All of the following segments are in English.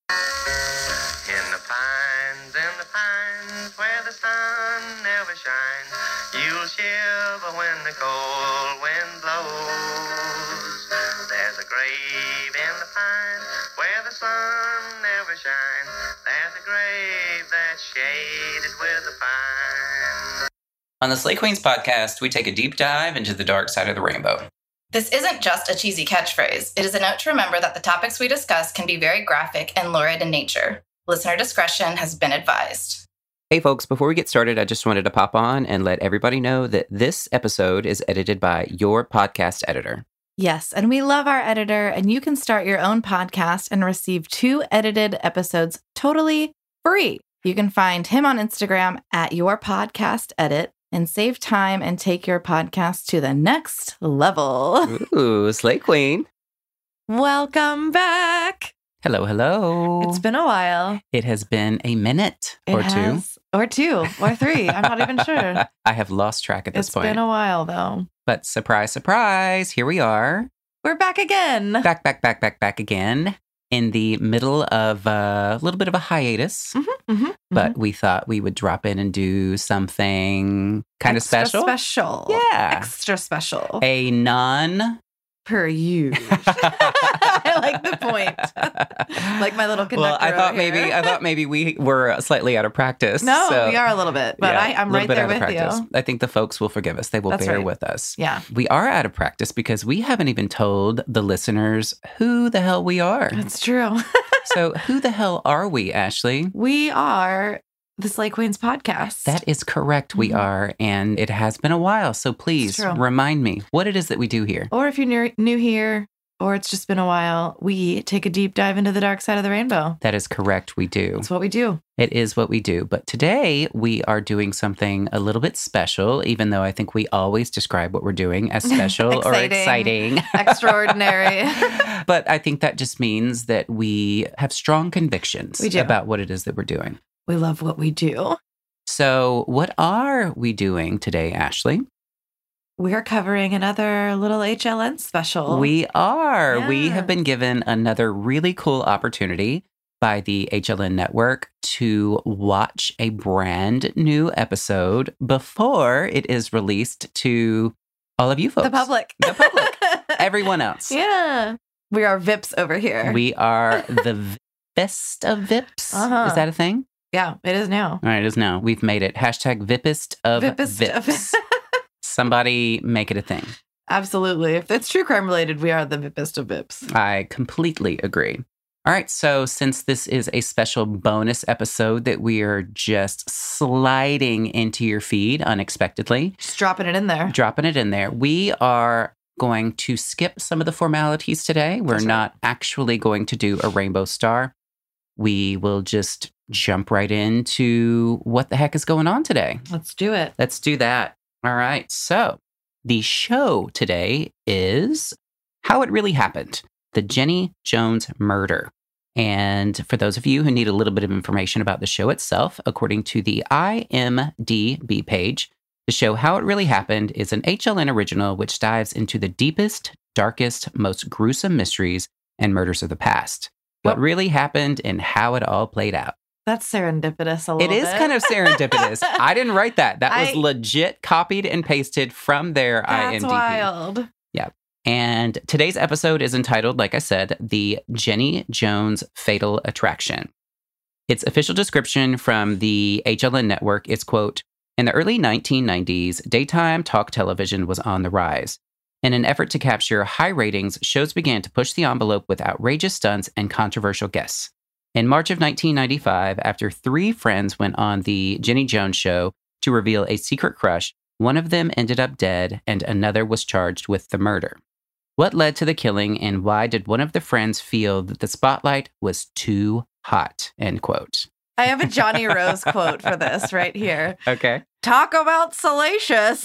In the pines, where the sun never shines, you'll shiver when the cold wind blows. There's a grave in the pines, where the sun never shines. There's a grave that's shaded with the pine. On the Slay Queens podcast, we take a deep dive into the dark side of the rainbow. This isn't just a cheesy catchphrase. It is a note to remember that the topics we discuss can be very graphic and lurid in nature. Listener discretion has been advised. Hey folks, before we get started, I just wanted to pop on and let everybody know that this episode is edited by your podcast editor. Yes, and we love our editor, and you can start your own podcast and receive 2 edited episodes totally free. You can find him on Instagram at Your Podcast Edit and save time and take your podcast to the next level. Ooh, Slay Queen. Welcome back. Hello, hello. It's been a while. It has been a minute or two. Or 2 or 3. I'm not even sure. I have lost track at this point. It's been a while, though. But surprise, surprise, here we are. We're back again. Back again. In the middle of a little bit of a hiatus. But we thought we would drop in and do something kind of special. Yeah. Extra special. A non... per use. I like the point. Like my little conductor. Well, I thought maybe we were slightly out of practice. No, so, we are a little bit, but yeah, I'm right there with you. I think the folks will forgive us. They will bear with us. Yeah. We are out of practice because we haven't even told the listeners who the hell we are. That's true. So who the hell are we, Ashley? We are the Slay Queens podcast. That is correct. We are. And it has been a while. So please remind me what it is that we do here. Or if you're new here, or it's just been a while, we take a deep dive into the dark side of the rainbow. That is correct. We do. That's what we do. It is what we do. But today we are doing something a little bit special, even though I think we always describe what we're doing as special or exciting. Extraordinary. But I think that just means that we have strong convictions about what it is that we're doing. We love what we do. So what are we doing today, Ashley? We're covering another little HLN special. We are. Yeah. We have been given another really cool opportunity by the HLN network to watch a brand new episode before it is released to all of you folks. The public. Everyone else. Yeah. We are VIPs over here. We are the best of VIPs. Is that a thing? Yeah, it is now. All right, it is now. We've made it. Hashtag VIPest of VIPs. Somebody make it a thing. Absolutely. If it's true crime related, we are the VIPest of VIPs. I completely agree. All right, so since this is a special bonus episode that we are just sliding into your feed unexpectedly. Just dropping it in there. We are going to skip some of the formalities today. We're not actually going to do a rainbow star. We will just jump right into what the heck is going on today. Let's do it. Let's do that. All right. So the show today is How It Really Happened, the Jenny Jones murder. And for those of you who need a little bit of information about the show itself, according to the IMDb page, the show How It Really Happened is an HLN original which dives into the deepest, darkest, most gruesome mysteries and murders of the past. What really happened and how it all played out. That's serendipitous a little bit. It is kind of serendipitous. I didn't write that. That was legit copied and pasted from their IMDb. That's wild. Yeah. And today's episode is entitled, like I said, The Jenny Jones Fatal Attraction. Its official description from the HLN network is, quote, in the early 1990s, daytime talk television was on the rise. In an effort to capture high ratings, shows began to push the envelope with outrageous stunts and controversial guests. In March of 1995, after 3 friends went on the Jenny Jones show to reveal a secret crush, one of them ended up dead and another was charged with the murder. What led to the killing and why did one of the friends feel that the spotlight was too hot? End quote. I have a Johnny Rose quote for this right here. Okay. Talk about salacious.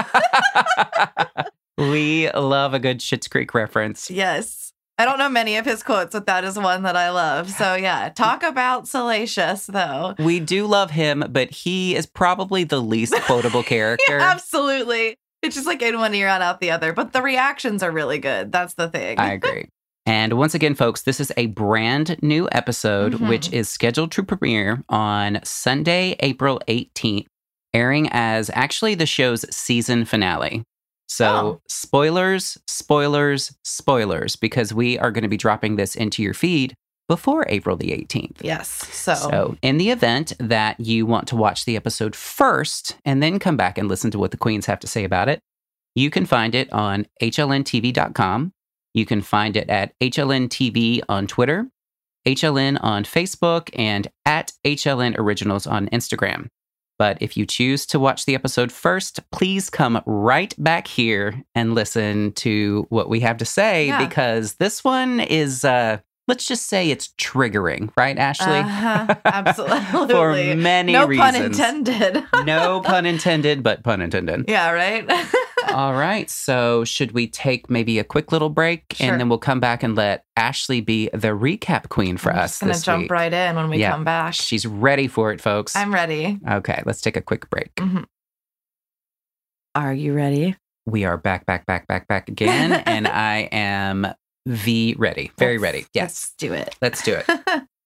We love a good Schitt's Creek reference. Yes. I don't know many of his quotes, but that is one that I love. So yeah, talk about salacious, though. We do love him, but he is probably the least quotable character. Yeah, absolutely. It's just like in one ear and out the other. But the reactions are really good. That's the thing. I agree. And once again, folks, this is a brand new episode, which is scheduled to premiere on Sunday, April 18th, airing as actually the show's season finale. So spoilers, because we are going to be dropping this into your feed before April the 18th. Yes. So in the event that you want to watch the episode first and then come back and listen to what the queens have to say about it, you can find it on hlntv.com. You can find it at HLNTV on Twitter, HLN on Facebook, and at HLN Originals on Instagram. But if you choose to watch the episode first, please come right back here and listen to what we have to say, because this one is... let's just say it's triggering, right, Ashley? Absolutely. For many reasons. No pun intended. No pun intended, but pun intended. Yeah, right? All right. So should we take maybe a quick little break and then we'll come back and let Ashley be the recap queen for us this week? I'm just going to jump right in when we come back. She's ready for it, folks. I'm ready. Okay. Let's take a quick break. Are you ready? We are back again. And I am... ready. Very ready. Yes. Let's do it.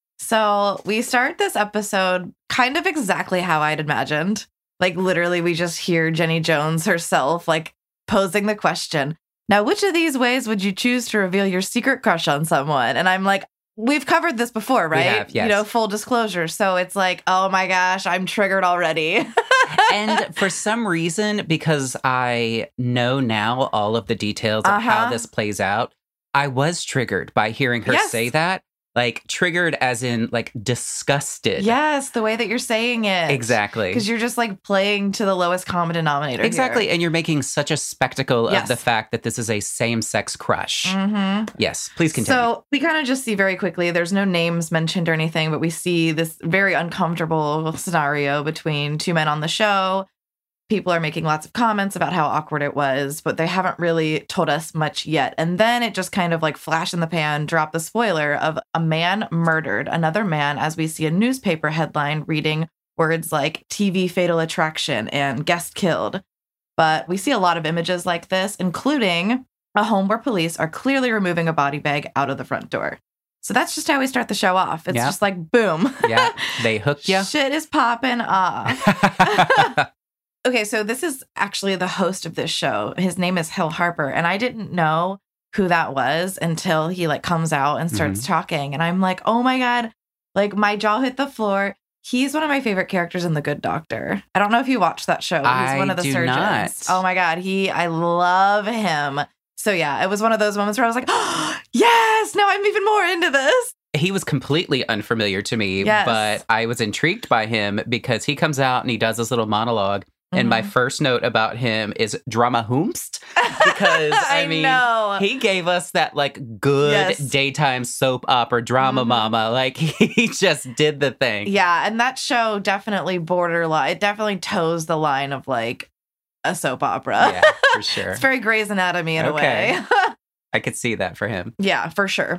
So we start this episode kind of exactly how I'd imagined. Like literally we just hear Jenny Jones herself like posing the question, now which of these ways would you choose to reveal your secret crush on someone? And I'm like, we've covered this before, right? We have, yes. You know, full disclosure. So it's like, oh my gosh, I'm triggered already. And for some reason, because I know now all of the details of how this plays out, I was triggered by hearing her say that. Like, triggered as in, like, disgusted. Yes, the way that you're saying it. Exactly. Because you're just, like, playing to the lowest common denominator Exactly. here. And you're making such a spectacle of the fact that this is a same-sex crush. Yes, please continue. So we kind of just see very quickly, there's no names mentioned or anything, but we see this very uncomfortable scenario between two men on the show. People are making lots of comments about how awkward it was, but they haven't really told us much yet. And then it just kind of like flash in the pan, drop the spoiler of a man murdered another man as we see a newspaper headline reading words like TV fatal attraction and guest killed. But we see a lot of images like this, including a home where police are clearly removing a body bag out of the front door. So that's just how we start the show off. It's just like, boom. Yeah, they hook you. Shit is popping off. Okay, so this is actually the host of this show. His name is Hill Harper, and I didn't know who that was until he like comes out and starts talking. And I'm like, oh my God, like my jaw hit the floor. He's one of my favorite characters in The Good Doctor. I don't know if you watched that show. He's one of the surgeons. Not. Oh my God, I love him. So yeah, it was one of those moments where I was like, oh, yes, now I'm even more into this. He was completely unfamiliar to me, but I was intrigued by him because he comes out and he does this little monologue. And my first note about him is drama hoomst, because I mean, he gave us that like good daytime soap opera drama mama. Like he just did the thing. Yeah. And that show definitely borderline. It definitely toes the line of like a soap opera. Yeah, for sure. It's very Grey's Anatomy in a way. I could see that for him. Yeah, for sure.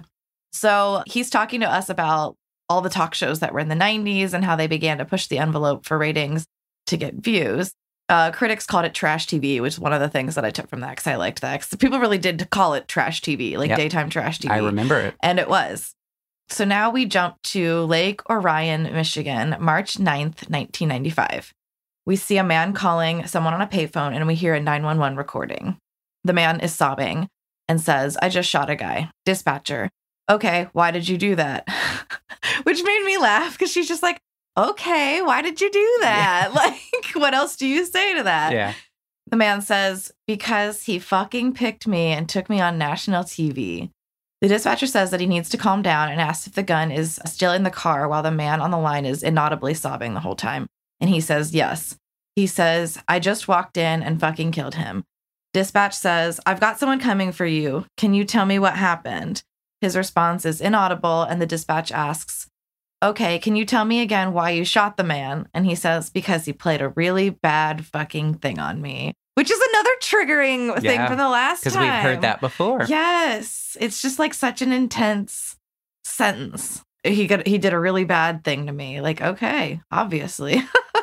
So he's talking to us about all the talk shows that were in the 90s and how they began to push the envelope for ratings to get views. Critics called it trash TV, which is one of the things that I took from that because I liked that. 'Cause people really did call it trash TV, like daytime trash TV. I remember it. And it was. So now we jump to Lake Orion, Michigan, March 9th, 1995. We see a man calling someone on a payphone and we hear a 911 recording. The man is sobbing and says, I just shot a guy. Dispatcher. Okay, why did you do that? Which made me laugh because she's just like, okay, why did you do that? Yeah. Like, what else do you say to that? Yeah. The man says, because he fucking picked me and took me on national TV. The dispatcher says that he needs to calm down and asks if the gun is still in the car while the man on the line is inaudibly sobbing the whole time. And he says, yes. He says, I just walked in and fucking killed him. Dispatch says, I've got someone coming for you. Can you tell me what happened? His response is inaudible, and the dispatch asks, okay, can you tell me again why you shot the man? And he says, because he played a really bad fucking thing on me. Which is another triggering thing from the last time. Because we've heard that before. Yes. It's just like such an intense sentence. He did a really bad thing to me. Like, okay, obviously.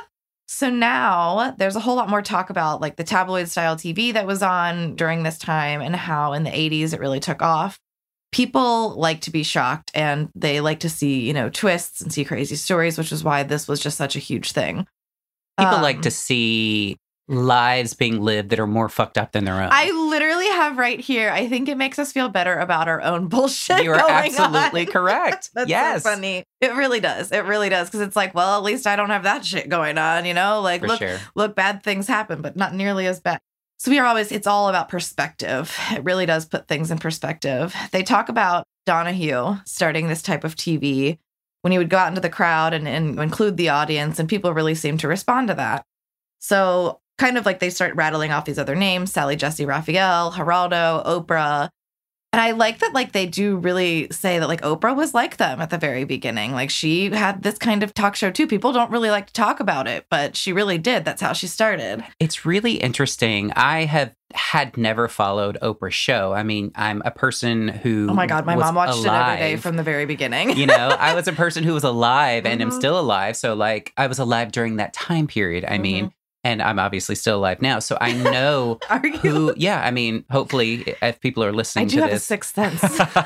So now there's a whole lot more talk about like the tabloid style TV that was on during this time and how in the 80s it really took off. people like to be shocked and they like to see, you know, twists and see crazy stories, which is why this was just such a huge thing. People like to see lives being lived that are more fucked up than their own. I literally have right here, I think it makes us feel better about our own bullshit. You are absolutely correct. That's yes. so funny. It really does. It really does. Because it's like, well, at least I don't have that shit going on, you know? Like, look, bad things happen, but not nearly as bad. So it's all about perspective. It really does put things in perspective. They talk about Donahue starting this type of TV when he would go out into the crowd and include the audience, and people really seem to respond to that. So kind of like they start rattling off these other names, Sally Jessy Raphael, Geraldo, Oprah. And I like that, like, they do really say that, like, Oprah was like them at the very beginning. Like, she had this kind of talk show, too. People don't really like to talk about it, but she really did. That's how she started. It's really interesting. I had never followed Oprah's show. I mean, I'm a person who Oh, my God. My mom watched alive. it every day from the very beginning. You know, I was a person who was alive and am still alive. So, like, I was alive during that time period. I mean, and I'm obviously still alive now. So I know Are you? who, yeah, I mean, hopefully if people are listening to this. I do have a sixth sense.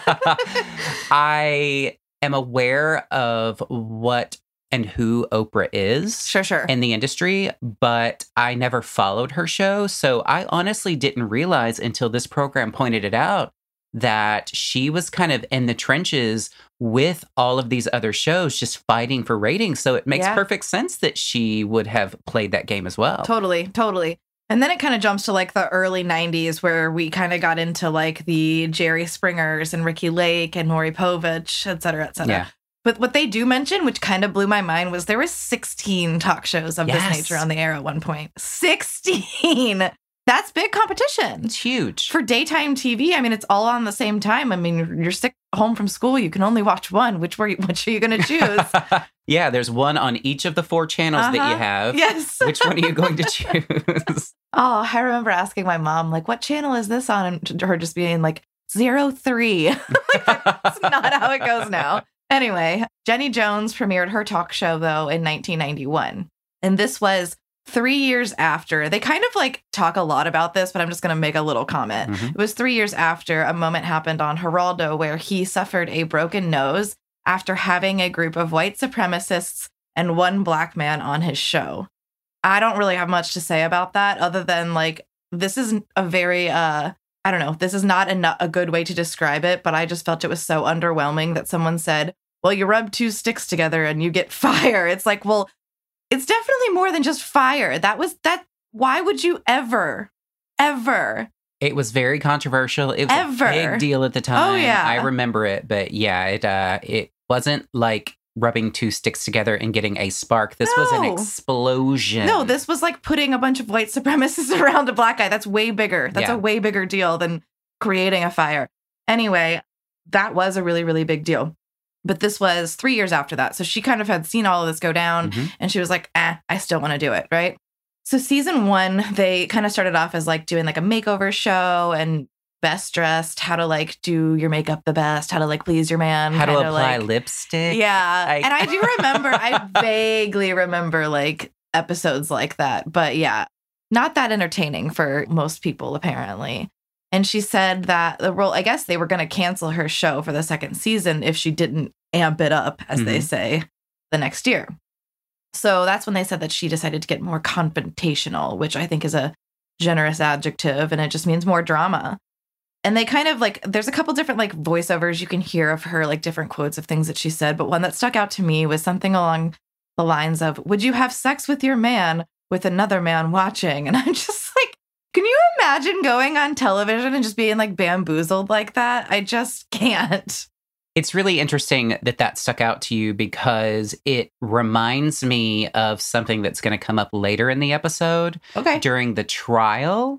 I am aware of what and who Oprah is Sure. in the industry, but I never followed her show. So I honestly didn't realize until this program pointed it out that she was kind of in the trenches with all of these other shows just fighting for ratings. So it makes perfect sense that she would have played that game as well. Totally. And then it kind of jumps to like the early 90s where we kind of got into like the Jerry Springers and Ricky Lake and Maury Povich, et cetera, et cetera. Yeah. But what they do mention, which kind of blew my mind, was there was 16 talk shows of this nature on the air at one point. 16! That's big competition. It's huge. For daytime TV, I mean, it's all on the same time. I mean, you're sick home from school. You can only watch one. Which are you going to choose? Yeah, there's one on each of the 4 channels that you have. Yes. Which one are you going to choose? Oh, I remember asking my mom, like, what channel is this on? And her just being like, 03. Like, that's not how it goes now. Anyway, Jenny Jones premiered her talk show, though, in 1991. And this was 3 years after. They kind of like talk a lot about this, but I'm just going to make a little comment. It was 3 years after a moment happened on Geraldo where he suffered a broken nose after having a group of white supremacists and one black man on his show. I don't really have much to say about that other than like, this is a very, I don't know, this is not a good way to describe it, but I just felt it was so underwhelming that someone said, well, you rub 2 sticks together and you get fire. It's like, well, it's definitely more than just fire. Why would you ever? It was very controversial. It was a big deal at the time. Oh, yeah. I remember it. But yeah, it wasn't like rubbing 2 sticks together and getting a spark. This was an explosion. No, this was like putting a bunch of white supremacists around a black guy. That's way bigger. That's a way bigger deal than creating a fire. Anyway, that was a really, really big deal. But this was 3 years after that. So she kind of had seen all of this go down and she was like, I still want to do it, right? So season 1, they kind of started off as like doing like a makeover show and best dressed, how to like do your makeup the best, how to like please your man. How to apply lipstick. Yeah. And I do remember, I vaguely remember like episodes like that. But yeah, not that entertaining for most people, apparently. And she said that the role, I guess they were going to cancel her show for the second season if she didn't amp it up, as they say, the next year. So that's when they said that she decided to get more confrontational, which I think is a generous adjective, and it just means more drama. And they kind of like, there's a couple different like voiceovers you can hear of her, like different quotes of things that she said. But one that stuck out to me was something along the lines of, would you have sex with your man with another man watching? And I'm just like, can you imagine going on television and just being like bamboozled like that? I just can't. It's really interesting that stuck out to you because it reminds me of something that's going to come up later in the episode during the trial.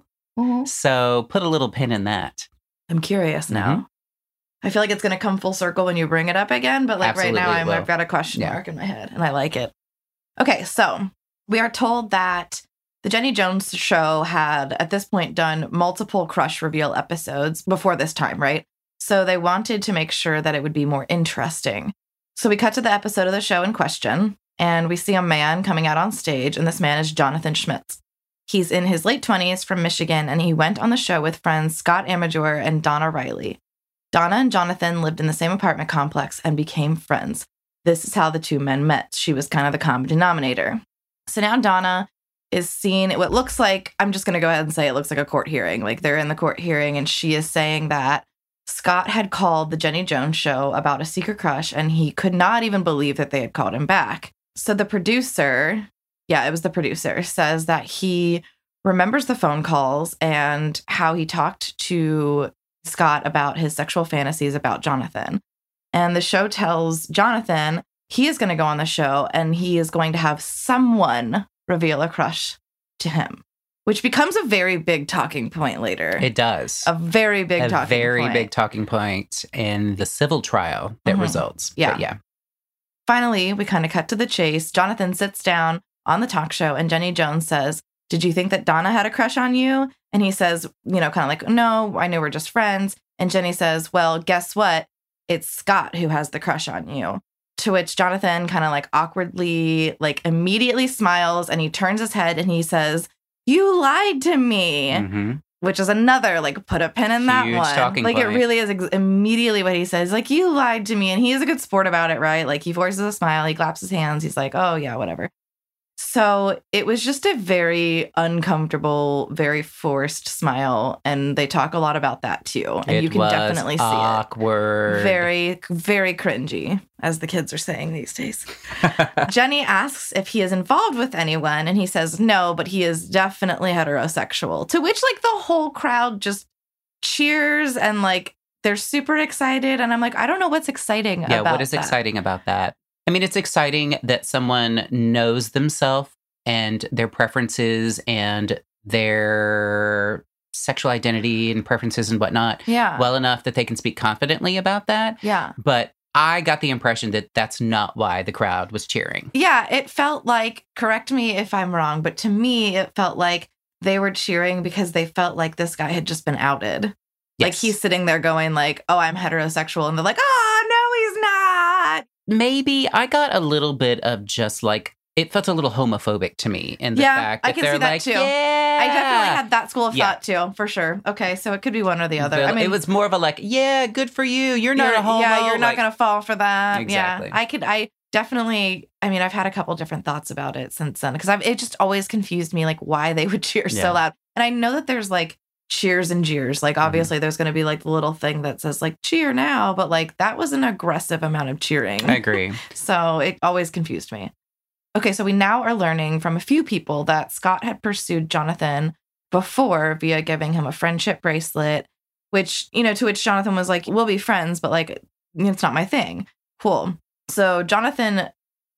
So put a little pin in that. I'm curious now. I feel like it's going to come full circle when you bring it up again. But like Absolutely, right now, I've got a question mark in my head and I like it. Okay, so we are told that the Jenny Jones show had, at this point, done multiple crush reveal episodes before this time, right? So they wanted to make sure that it would be more interesting. So we cut to the episode of the show in question, and we see a man coming out on stage, and this man is Jonathan Schmitz. He's in his late 20s from Michigan, and he went on the show with friends Scott Amajor and Donna Riley. Donna and Jonathan lived in the same apartment complex and became friends. This is how the two men met. She was kind of the common denominator. So now Donna is seen what looks like, I'm just going to go ahead and say it looks like a court hearing. Like they're in the court hearing and she is saying that Scott had called the Jenny Jones show about a secret crush and he could not even believe that they had called him back. So the producer, it was the producer, says that he remembers the phone calls and how he talked to Scott about his sexual fantasies about Jonathan. And the show tells Jonathan he is going to go on the show and he is going to have someone reveal a crush to him, which becomes a very big talking point later. It does. A very big talking point. A very big talking point in the civil trial that results. Yeah. But yeah. Finally, we kind of cut to the chase. Jonathan sits down on the talk show and Jenny Jones says, "Did you think that Donna had a crush on you?" And he says, kind of like, "No, I know we're just friends." And Jenny says, "Well, guess what? It's Scott who has the crush on you." To which Jonathan kind of like awkwardly, like immediately smiles and he turns his head and he says, "You lied to me," which is another like put a pin in that Huge one. talking Like point. it really is immediately what he says. Like, "You lied to me," and he is a good sport about it, right? Like he forces a smile, he claps his hands, he's like, "Oh yeah, whatever." So it was just a very uncomfortable, very forced smile. And they talk a lot about that too. And you can definitely see awkward. it. Very, very cringy, as the kids are saying these days. Jenny asks if he is involved with anyone. And he says no, but he is definitely heterosexual. To which like the whole crowd just cheers and like they're super excited. And I'm like, I don't know what's exciting about that. Yeah, what is exciting about that? I mean, it's exciting that someone knows themselves and their preferences and their sexual identity and preferences and whatnot well enough that they can speak confidently about that. Yeah. But I got the impression that that's not why the crowd was cheering. Yeah, it felt like, correct me if I'm wrong, but to me, it felt like they were cheering because they felt like this guy had just been outed. Yes. Like he's sitting there going like, "Oh, I'm heterosexual." And they're like, "Oh, no, he's not." Maybe I got a little bit of just like, it felt a little homophobic to me in the fact that I can they're see that like, too. yeah. I definitely had that school of thought too, for sure. Okay, so it could be one or the other. I mean, it was more of a like, yeah, good for you. You're not a homo. Yeah, you're not like, going to fall for that. Exactly. Yeah, I definitely, I mean, I've had a couple different thoughts about it since then because it just always confused me like why they would cheer so loud. And I know that there's like cheers and jeers. Like obviously there's going to be like the little thing that says like cheer now, but like that was an aggressive amount of cheering. I agree. So it always confused me. Okay, so we now are learning from a few people that Scott had pursued Jonathan before via giving him a friendship bracelet, which, to which Jonathan was like, "We'll be friends, but like, it's not my thing." Cool. So Jonathan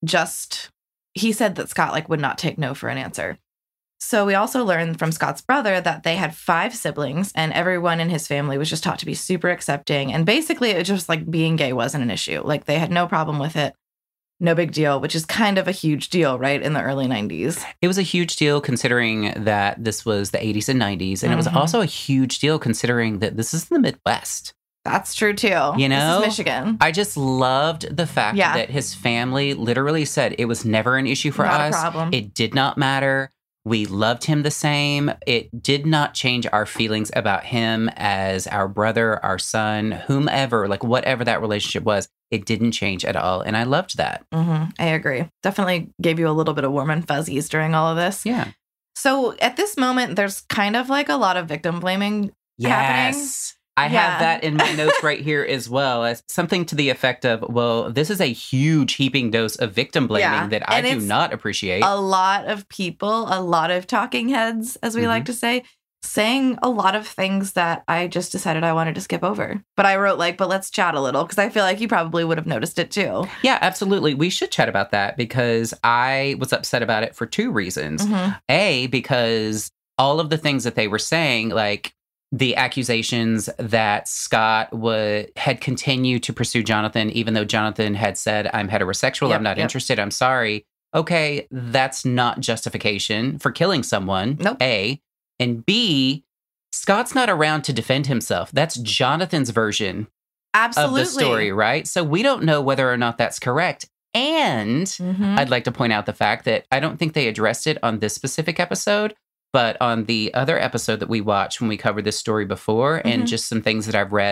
he said that Scott like would not take no for an answer. So we also learned from Scott's brother that they had 5 siblings and everyone in his family was just taught to be super accepting. And basically it was just like being gay wasn't an issue. Like they had no problem with it. No big deal, which is kind of a huge deal, right? In the early 90s. It was a huge deal considering that this was the 80s and 90s. And it was also a huge deal considering that this is the Midwest. That's true too. You know? This is Michigan. I just loved the fact that his family literally said it was never an issue for Not us. a problem. It did not matter. We loved him the same. It did not change our feelings about him as our brother, our son, whomever, like whatever that relationship was. It didn't change at all. And I loved that. I agree. Definitely gave you a little bit of warm and fuzzies during all of this. Yeah. So at this moment, there's kind of like a lot of victim blaming happening. Yes. I have that in my notes right here as well as something to the effect of, well, this is a huge heaping dose of victim blaming that I do not appreciate. A lot of people, a lot of talking heads, as we like to say, saying a lot of things that I just decided I wanted to skip over. But I wrote but let's chat a little because I feel like you probably would have noticed it too. Yeah, absolutely. We should chat about that because I was upset about it for 2 reasons. A, because all of the things that they were saying, like, the accusations that Scott had continued to pursue Jonathan, even though Jonathan had said, "I'm heterosexual, I'm not interested, I'm sorry." Okay, that's not justification for killing someone, A. And B, Scott's not around to defend himself. That's Jonathan's version of the story, right? So we don't know whether or not that's correct. And I'd like to point out the fact that I don't think they addressed it on this specific episode, but on the other episode that we watched when we covered this story before, and just some things that I've read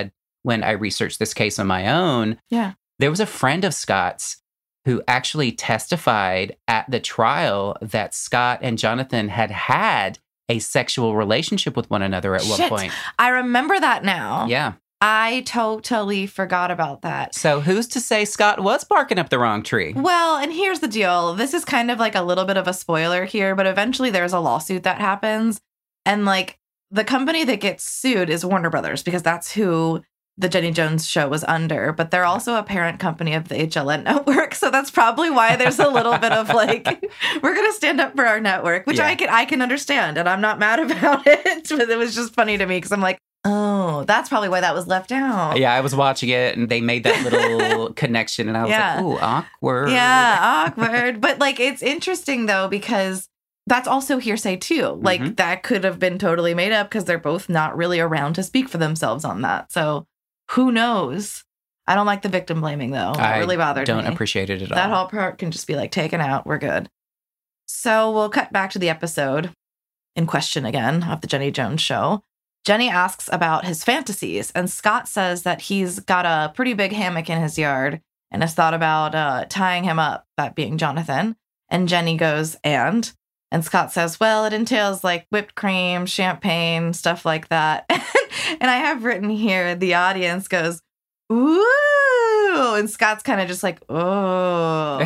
when I researched this case on my own. Yeah. There was a friend of Scott's who actually testified at the trial that Scott and Jonathan had a sexual relationship with one another at one point. I remember that now. Yeah. I totally forgot about that. So who's to say Scott was barking up the wrong tree? Well, and here's the deal. This is kind of like a little bit of a spoiler here, but eventually there's a lawsuit that happens. And like the company that gets sued is Warner Brothers, because that's who the Jenny Jones show was under. But they're also a parent company of the HLN network. So that's probably why there's a little bit of like, we're going to stand up for our network, which I can understand. And I'm not mad about it. But it was just funny to me because I'm like, oh, that's probably why that was left out. Yeah, I was watching it and they made that little connection and I was like, ooh, awkward. Yeah, awkward. But like, it's interesting though, because that's also hearsay too. Like that could have been totally made up because they're both not really around to speak for themselves on that. So who knows? I don't like the victim blaming though. It really bothered me. Don't appreciate it at all. That whole part can just be like taken out. We're good. So we'll cut back to the episode in question again of the Jenny Jones show. Jenny asks about his fantasies, and Scott says that he's got a pretty big hammock in his yard and has thought about tying him up, that being Jonathan. And Jenny goes, and Scott says, well, it entails like whipped cream, champagne, stuff like that. And I have written here, the audience goes, ooh. And Scott's kind of just like, oh.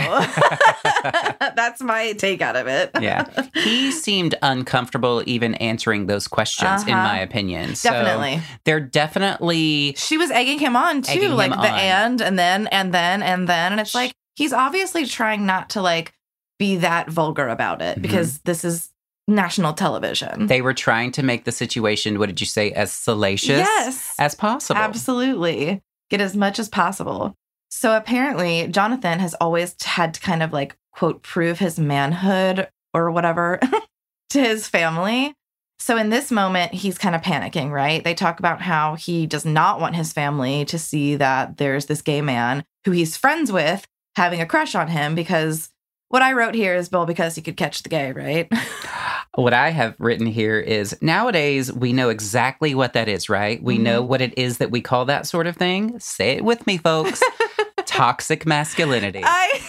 That's my take out of it. Yeah. He seemed uncomfortable even answering those questions, in my opinion. Definitely. So they're definitely... She was egging him on, too. Like the and then. And it's like, he's obviously trying not to like be that vulgar about it because this is national television. They were trying to make the situation, what did you say, as salacious as possible. Absolutely. Get as much as possible. So apparently, Jonathan has always had to kind of like, quote, prove his manhood or whatever to his family. So in this moment, he's kind of panicking, right? They talk about how he does not want his family to see that there's this gay man who he's friends with having a crush on him, because what I wrote here is, well, because he could catch the gay, right? What I have written here is, nowadays, we know exactly what that is, right? We know what it is that we call that sort of thing. Say it with me, folks. Toxic masculinity. I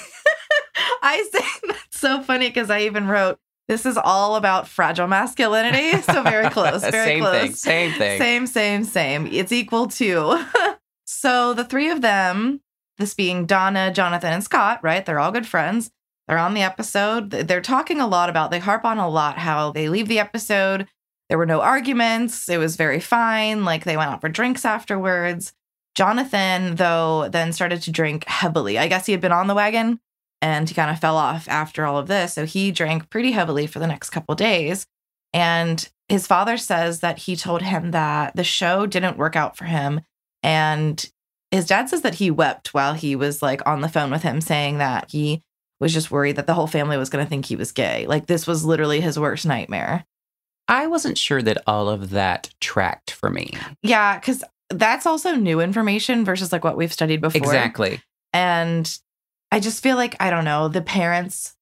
say that's so funny because I even wrote, this is all about fragile masculinity. So very close, very close. Same thing. Same. It's equal to. So the three of them, this being Donna, Jonathan, and Scott, right? They're all good friends. They're on the episode. They're talking a lot about, they harp on a lot how they leave the episode. There were no arguments. It was very fine. Like they went out for drinks afterwards. Jonathan, though, then started to drink heavily. I guess he had been on the wagon and he kind of fell off after all of this. So he drank pretty heavily for the next couple days. And his father says that he told him that the show didn't work out for him. And his dad says that he wept while he was like on the phone with him, saying that he was just worried that the whole family was going to think he was gay. Like this was literally his worst nightmare. I wasn't sure that all of that tracked for me. Yeah, because that's also new information versus like what we've studied before. Exactly. And I just feel like, I don't know, the parents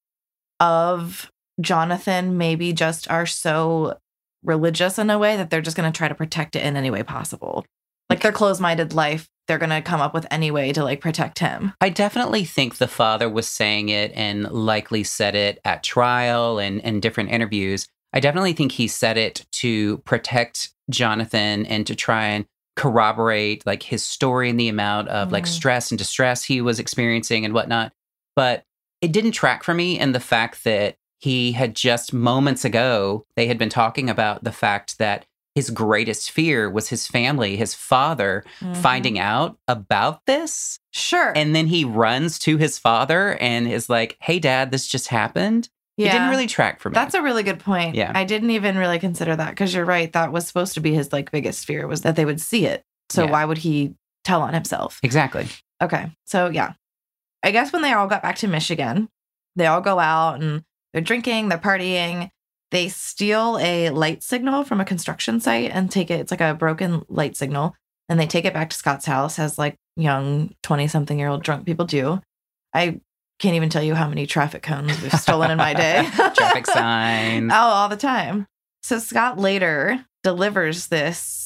of Jonathan maybe just are so religious in a way that they're just going to try to protect it in any way possible. Like their closed-minded life, they're going to come up with any way to like protect him. I definitely think the father was saying it and likely said it at trial and different interviews. I definitely think he said it to protect Jonathan and to try and corroborate like his story and the amount of like stress and distress he was experiencing and whatnot. But it didn't track for me in the fact that he had just moments ago, they had been talking about the fact that his greatest fear was his family, his father, finding out about this. Sure. And then he runs to his father and is like, hey, Dad, this just happened. Yeah. It didn't really track for me. That's a really good point. Yeah. I didn't even really consider that because you're right. That was supposed to be his like biggest fear, was that they would see it. So why would he tell on himself? Exactly. Okay. So yeah, I guess when they all got back to Michigan, they all go out and they're drinking, they're partying. They steal a light signal from a construction site and take it. It's like a broken light signal. And they take it back to Scott's house, as like young 20-something-year-old drunk people do. I can't even tell you how many traffic cones we've stolen in my day. Traffic signs. Oh, all the time. So Scott later delivers this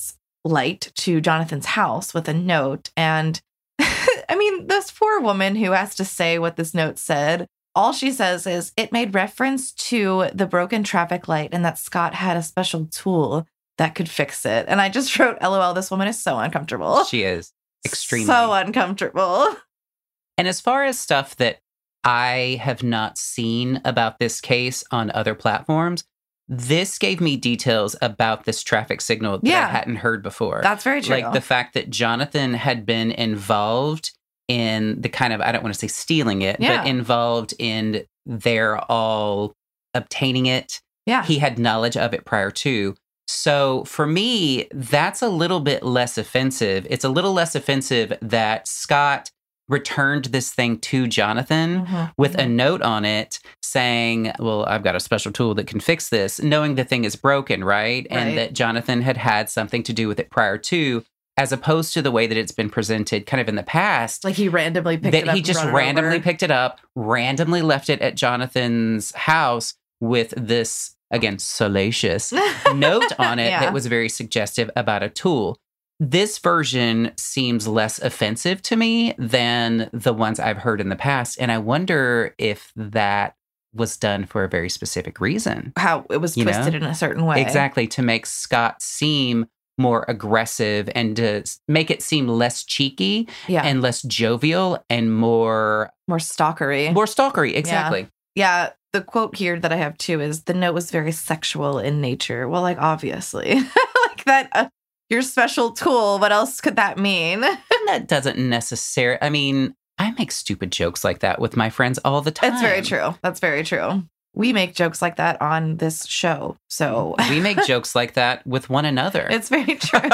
light to Jonathan's house with a note. And I mean, this poor woman who has to say what this note said, all she says is it made reference to the broken traffic light and that Scott had a special tool that could fix it. And I just wrote, LOL, this woman is so uncomfortable. She is extremely. So uncomfortable. And as far as stuff that I have not seen about this case on other platforms, this gave me details about this traffic signal that I hadn't heard before. That's very true. Like the fact that Jonathan had been involved in the kind of, I don't want to say stealing it, but involved in their all obtaining it. Yeah. He had knowledge of it prior to. So for me, that's a little bit less offensive. It's a little less offensive that Scott returned this thing to Jonathan with a note on it saying, well, I've got a special tool that can fix this, knowing the thing is broken, right? And that Jonathan had something to do with it prior to, as opposed to the way that it's been presented kind of in the past. Like he randomly picked it up. He just randomly picked it up, randomly left it at Jonathan's house with this, again, salacious note on it that was very suggestive about a tool. This version seems less offensive to me than the ones I've heard in the past. And I wonder if that was done for a very specific reason. How it was twisted in a certain way. Exactly, to make Scott seem more aggressive and to make it seem less cheeky and less jovial and more stalkery. More stalkery, exactly. Yeah, the quote here that I have too is the note was very sexual in nature. Well, like obviously. Like that, your special tool, what else could that mean? And that doesn't necessarily, I mean, I make stupid jokes like that with my friends all the time. It's very true. That's very true. We make jokes like that on this show. So we make jokes like that with one another. It's very true.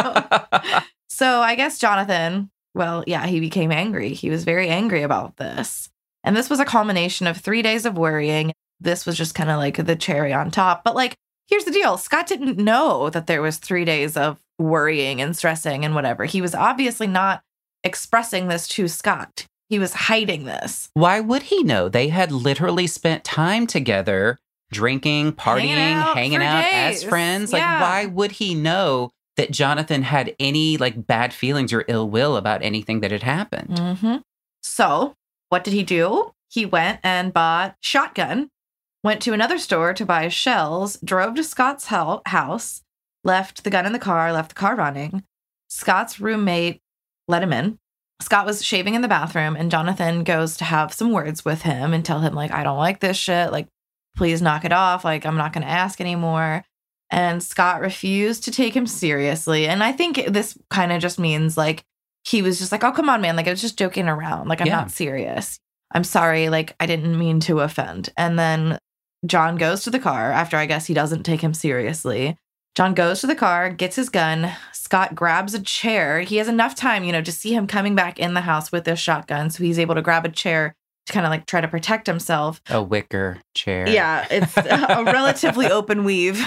So I guess Jonathan, well, yeah, he became angry. He was very angry about this. And this was a culmination of 3 days of worrying. This was just kind of like the cherry on top. But like, here's the deal. Scott didn't know that there was 3 days of worrying and stressing and whatever. He was obviously not expressing this to Scott. He was hiding this. Why would he know? They had literally spent time together, drinking, partying, hanging out as friends. Like, why would he know that Jonathan had any like bad feelings or ill will about anything that had happened? So what did he do? He went and bought a shotgun, went to another store to buy shells, drove to Scott's house, left the gun in the car, left the car running. Scott's roommate let him in. Scott was shaving in the bathroom, and Jonathan goes to have some words with him and tell him, like, I don't like this shit. Like, please knock it off. Like, I'm not going to ask anymore. And Scott refused to take him seriously. And I think this kind of just means, like, he was just like, oh, come on, man. Like, I was just joking around. Like, I'm not serious. I'm sorry. Like, I didn't mean to offend. And then John goes to the car after I guess he doesn't take him seriously. John goes to the car, gets his gun. Scott grabs a chair. He has enough time, you know, to see him coming back in the house with this shotgun. So he's able to grab a chair to kind of like try to protect himself. A wicker chair. Yeah, it's a relatively open weave.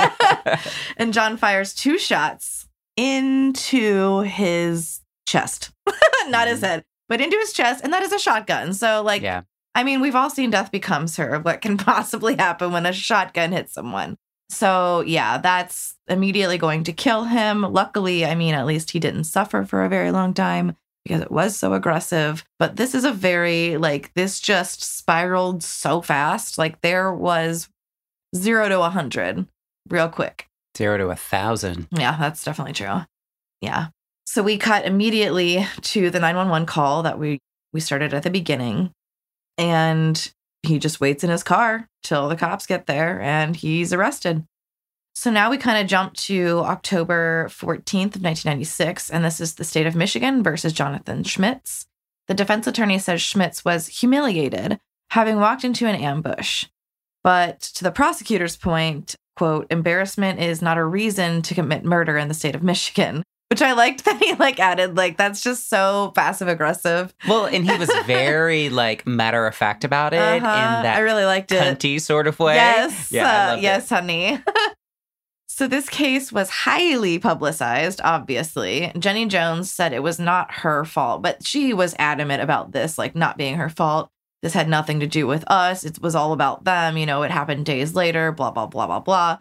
And John fires 2 shots into his chest. Not his head, but into his chest. And that is a shotgun. So like, I mean, we've all seen death become served. What can possibly happen when a shotgun hits someone? So, yeah, that's immediately going to kill him. Luckily, I mean, at least he didn't suffer for a very long time because it was so aggressive. But this is a very, like, this just spiraled so fast. Like, there was 0 to 100 real quick. 0 to 1,000. Yeah, that's definitely true. Yeah. So we cut immediately to the 911 call that we started at the beginning. And he just waits in his car till the cops get there and he's arrested. So now we kind of jump to October 14th of 1996, and this is the state of Michigan versus Jonathan Schmitz. The defense attorney says Schmitz was humiliated, having walked into an ambush. But to the prosecutor's point, quote, embarrassment is not a reason to commit murder in the state of Michigan. Which I liked that he like added, like, that's just so passive aggressive. Well, and he was very like matter of fact about it in that I really liked it. cunty sort of way. Yes. Yeah, yes, honey. So this case was highly publicized, obviously. Jenny Jones said it was not her fault, but she was adamant about this, like not being her fault. This had nothing to do with us. It was all about them. You know, it happened days later, blah, blah, blah, blah, blah.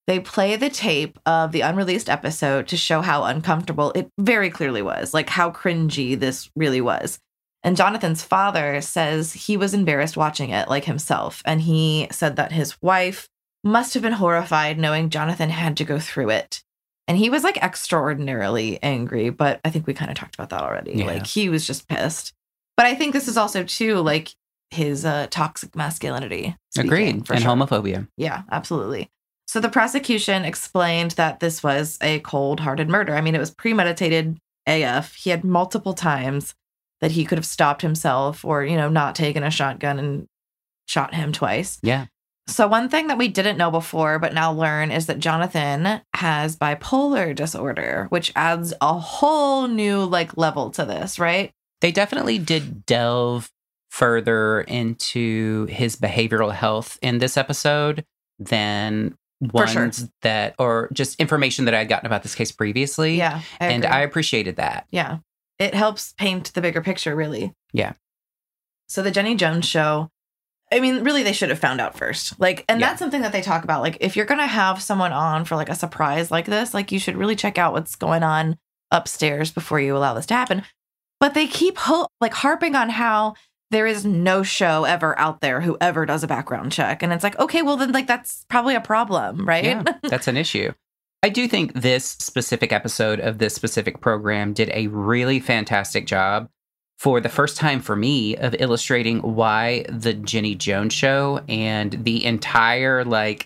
They play the tape of the unreleased episode to show how uncomfortable it very clearly was, like how cringy this really was. And Jonathan's father says he was embarrassed watching it, like himself. And he said that his wife must have been horrified knowing Jonathan had to go through it. And he was like extraordinarily angry, but I think we kind of talked about that already. Yeah. Like he was just pissed. But I think this is also too like his toxic masculinity. Agreed. And homophobia. Yeah, absolutely. So the prosecution explained that this was a cold-hearted murder. I mean, it was premeditated AF. He had multiple times that he could have stopped himself or, not taken a shotgun and shot him twice. Yeah. So one thing that we didn't know before, but now learn, is that Jonathan has bipolar disorder, which adds a whole new level to this, right? They definitely did delve further into his behavioral health in this episode than ones that, or just information that I had gotten about this case previously. Yeah. I appreciated that. Yeah. It helps paint the bigger picture, really. Yeah. So the Jenny Jones show, I mean, really, they should have found out first. That's something that they talk about. Like, if you're going to have someone on for a surprise like this, you should really check out what's going on upstairs before you allow this to happen. But they keep harping on how there is no show ever out there who ever does a background check. And it's like, okay, well, then that's probably a problem, right? Yeah, that's an issue. I do think this specific episode of this specific program did a really fantastic job for the first time for me of illustrating why the Jenny Jones show and the entire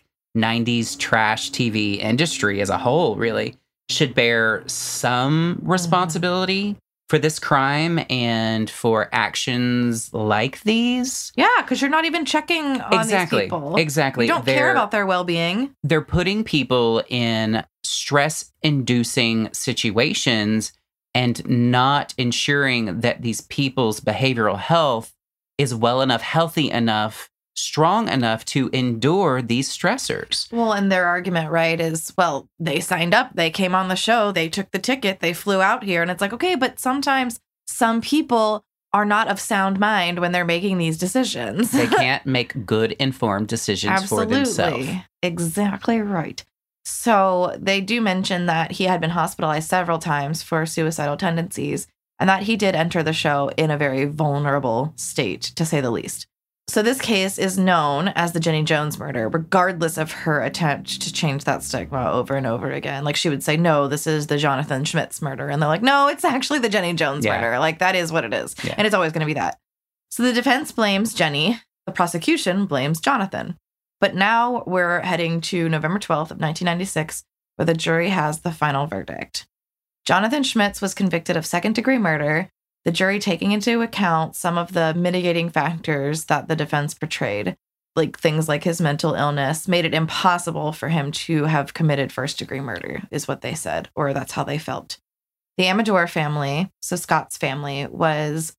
90s trash TV industry as a whole really should bear some responsibility for this crime and for actions like these. Yeah, because you're not even checking on these people. Exactly. You don't care about their well-being. They're putting people in stress-inducing situations and not ensuring that these people's behavioral health is well enough, healthy enough, strong enough to endure these stressors. Well, and their argument, right, is, well, they signed up, they came on the show, they took the ticket, they flew out here. And it's like, okay, but sometimes some people are not of sound mind when they're making these decisions. They can't make good, informed decisions for themselves. Exactly right. So they do mention that he had been hospitalized several times for suicidal tendencies and that he did enter the show in a very vulnerable state, to say the least. So this case is known as the Jenny Jones murder, regardless of her attempt to change that stigma over and over again. She would say, no, this is the Jonathan Schmitz murder. And they're like, no, it's actually the Jenny Jones murder. That is what it is. Yeah. And it's always going to be that. So the defense blames Jenny. The prosecution blames Jonathan. But now we're heading to November 12th of 1996, where the jury has the final verdict. Jonathan Schmitz was convicted of second-degree murder, the jury taking into account some of the mitigating factors that the defense portrayed, things like his mental illness, made it impossible for him to have committed first-degree murder, is what they said, or that's how they felt. The Amador family, so Scott's family, was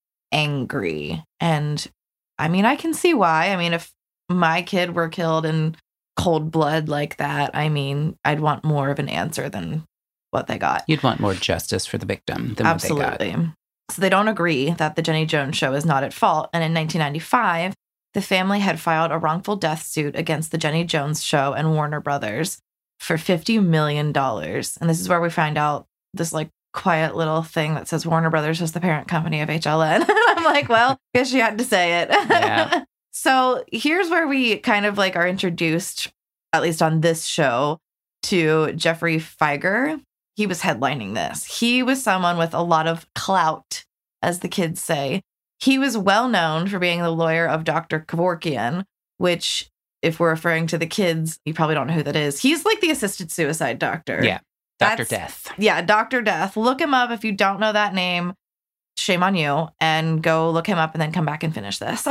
angry. And, I mean, I can see why. I mean, if my kid were killed in cold blood like that, I mean, I'd want more of an answer than what they got. You'd want more justice for the victim than what they got. Absolutely. So they don't agree that the Jenny Jones show is not at fault. And in 1995, the family had filed a wrongful death suit against the Jenny Jones show and Warner Brothers for $50 million. And this is where we find out this quiet little thing that says Warner Brothers is the parent company of HLN. I'm like, well, guess you had to say it. Yeah. So here's where we kind of are introduced, at least on this show, to Jeffrey Fieger. He was headlining this. He was someone with a lot of clout, as the kids say. He was well known for being the lawyer of Dr. Kevorkian, which, if we're referring to the kids, you probably don't know who that is. He's the assisted suicide doctor. Yeah, Dr. Death. Yeah, Dr. Death. Look him up if you don't know that name. Shame on you, and go look him up and then come back and finish this,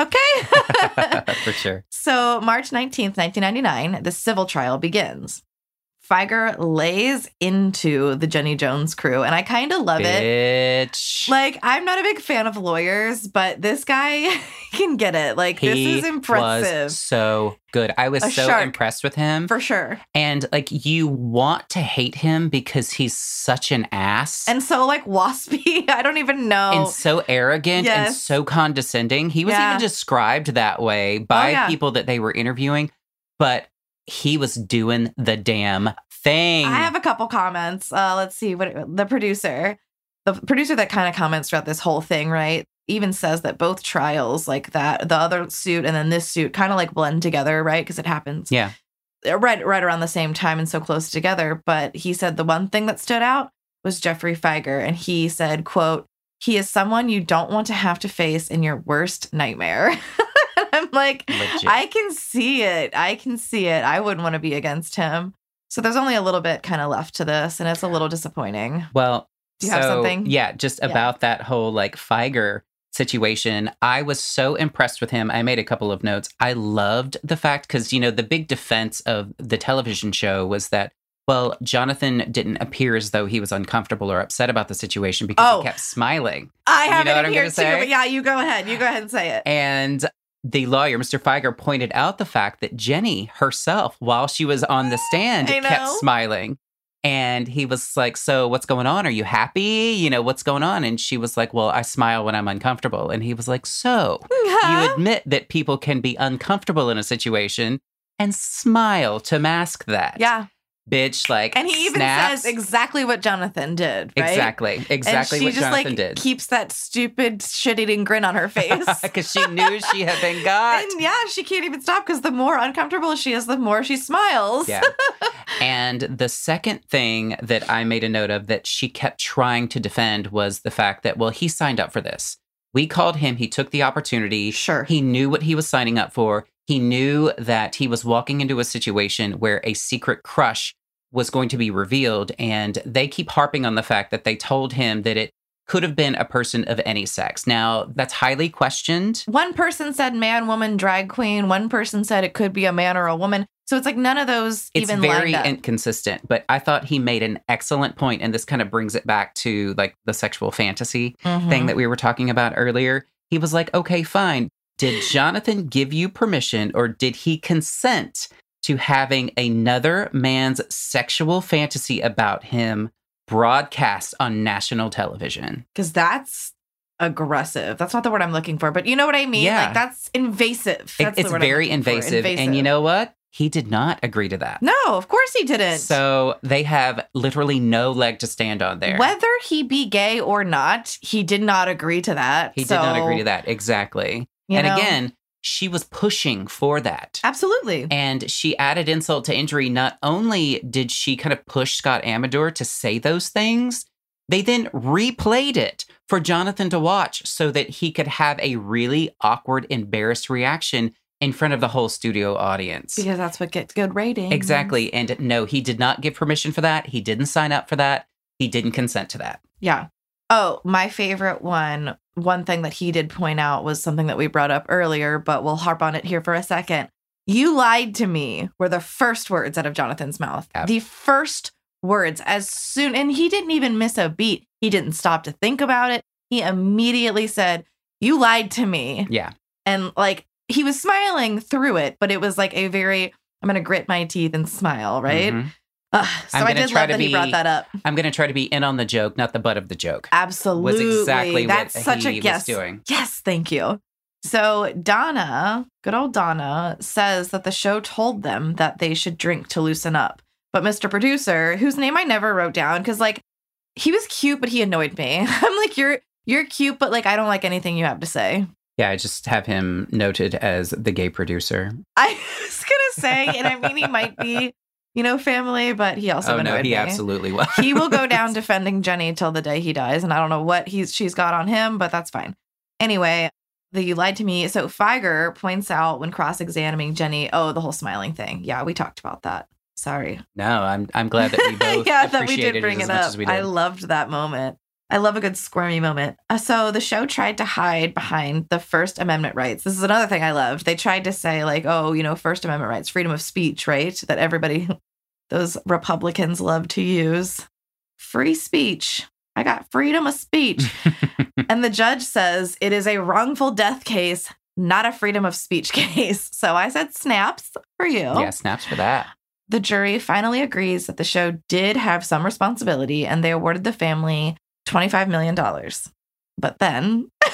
okay? For sure. So March 19th, 1999, the civil trial begins. Fieger lays into the Jenny Jones crew, and I kind of love it. I'm not a big fan of lawyers, but this guy can get it. This is impressive. Was so good. I was so impressed with him. For sure. And you want to hate him because he's such an ass. And so waspy. I don't even know. And so arrogant and so condescending. He was even described that way by people that they were interviewing. But he was doing the damn thing. I have a couple comments. Let's see what the producer that kind of comments throughout this whole thing, right? Even says that both trials, like that, the other suit and then this suit, kind of like blend together, right? Because it happens, right around the same time and so close together. But he said the one thing that stood out was Jeffrey Fieger, and he said, "quote He is someone you don't want to have to face in your worst nightmare." I'm like, legit. I can see it. I wouldn't want to be against him. So there's only a little bit kind of left to this, and it's a little disappointing. Well, do you have something? Yeah, just about that whole like Fieger situation. I was so impressed with him. I made a couple of notes. I loved the fact because, you know, the big defense of the television show was that, well, Jonathan didn't appear as though he was uncomfortable or upset about the situation because he kept smiling. I have it in here too, but yeah, you go ahead. You go ahead and say it. And the lawyer, Mr. Fieger, pointed out the fact that Jenny herself, while she was on the stand, kept smiling. And he was like, "So what's going on? Are you happy? You know, what's going on?" And she was like, "Well, I smile when I'm uncomfortable." And he was like, "So you admit that people can be uncomfortable in a situation and smile to mask that." Yeah. Bitch, like, and he even says exactly what Jonathan did, right? Exactly what Jonathan did. Keeps that stupid shit-eating grin on her face. Because she knew she had been got. And yeah, she can't even stop because the more uncomfortable she is, the more she smiles. Yeah. And the second thing that I made a note of that she kept trying to defend was the fact that, well, he signed up for this. We called him. He took the opportunity. Sure. He knew what he was signing up for. He knew that he was walking into a situation where a secret crush was going to be revealed. And they keep harping on the fact that they told him that it could have been a person of any sex. Now, that's highly questioned. One person said man, woman, drag queen. One person said it could be a man or a woman. So it's like none of those even lined up. It's very inconsistent, but I thought he made an excellent point, and this kind of brings it back to like the sexual fantasy thing that we were talking about earlier. He was like, okay, fine. Did Jonathan give you permission, or did he consent to having another man's sexual fantasy about him broadcast on national television? Because that's aggressive. That's not the word I'm looking for, but you know what I mean? Yeah. Like, that's invasive. It's very invasive. And you know what? He did not agree to that. No, of course he didn't. So they have literally no leg to stand on there. Whether he be gay or not, he did not agree to that. He did not agree to that. Exactly. And again, she was pushing for that. Absolutely. And she added insult to injury. Not only did she kind of push Scott Amador to say those things, they then replayed it for Jonathan to watch so that he could have a really awkward, embarrassed reaction in front of the whole studio audience. Because that's what gets good ratings. Exactly. And no, he did not give permission for that. He didn't sign up for that. He didn't consent to that. Yeah. Oh, my favorite one thing that he did point out was something that we brought up earlier, but we'll harp on it here for a second. "You lied to me" were the first words out of Jonathan's mouth. Yep. The first words, and he didn't even miss a beat. He didn't stop to think about it. He immediately said, "You lied to me." Yeah. And like, he was smiling through it, but it was like a very, I'm going to grit my teeth and smile, right? Mm-hmm. So I did love that he brought that up. I'm going to try to be in on the joke, not the butt of the joke. Absolutely. Was exactly That's what such he a yes. was doing. Yes, thank you. So Donna, good old Donna, says that the show told them that they should drink to loosen up. But Mr. Producer, whose name I never wrote down, because like, he was cute, but he annoyed me. I'm like, you're cute, but like, I don't like anything you have to say. Yeah, I just have him noted as the gay producer. I was going to say, and I mean, he might be, family, but he also annoyed me. He absolutely was. He will go down defending Jenny till the day he dies, and I don't know what she's got on him, but that's fine. Anyway, you lied to me. So Fieger points out when cross-examining Jenny, the whole smiling thing. Yeah, we talked about that. Sorry. No, I'm glad that we both that we did bring it it as up. much as we did. I loved that moment. I love a good squirmy moment. So the show tried to hide behind the First Amendment rights. This is another thing I loved. They tried to say like, First Amendment rights, freedom of speech, right? That everybody, those Republicans love to use. Free speech. I got freedom of speech. And the judge says it is a wrongful death case, not a freedom of speech case. So I said snaps for you. Yeah, snaps for that. The jury finally agrees that the show did have some responsibility, and they awarded the family $25 million. But then,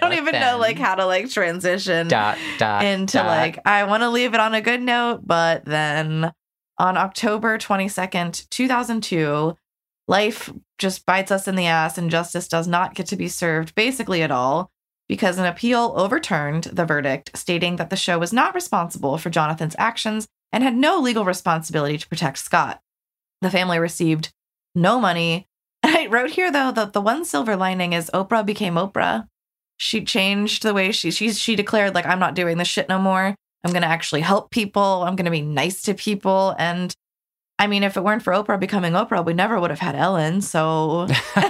don't But even know like then- how to like transition Dot, dot, into dot. like, I want to leave it on a good note. But then on October 22nd, 2002, life just bites us in the ass and justice does not get to be served basically at all because an appeal overturned the verdict, stating that the show was not responsible for Jonathan's actions and had no legal responsibility to protect Scott. The family received no money. I wrote here, though, that the one silver lining is Oprah became Oprah. She changed the way she declared, like, I'm not doing this shit no more. I'm going to actually help people. I'm going to be nice to people. And I mean, if it weren't for Oprah becoming Oprah, we never would have had Ellen. So,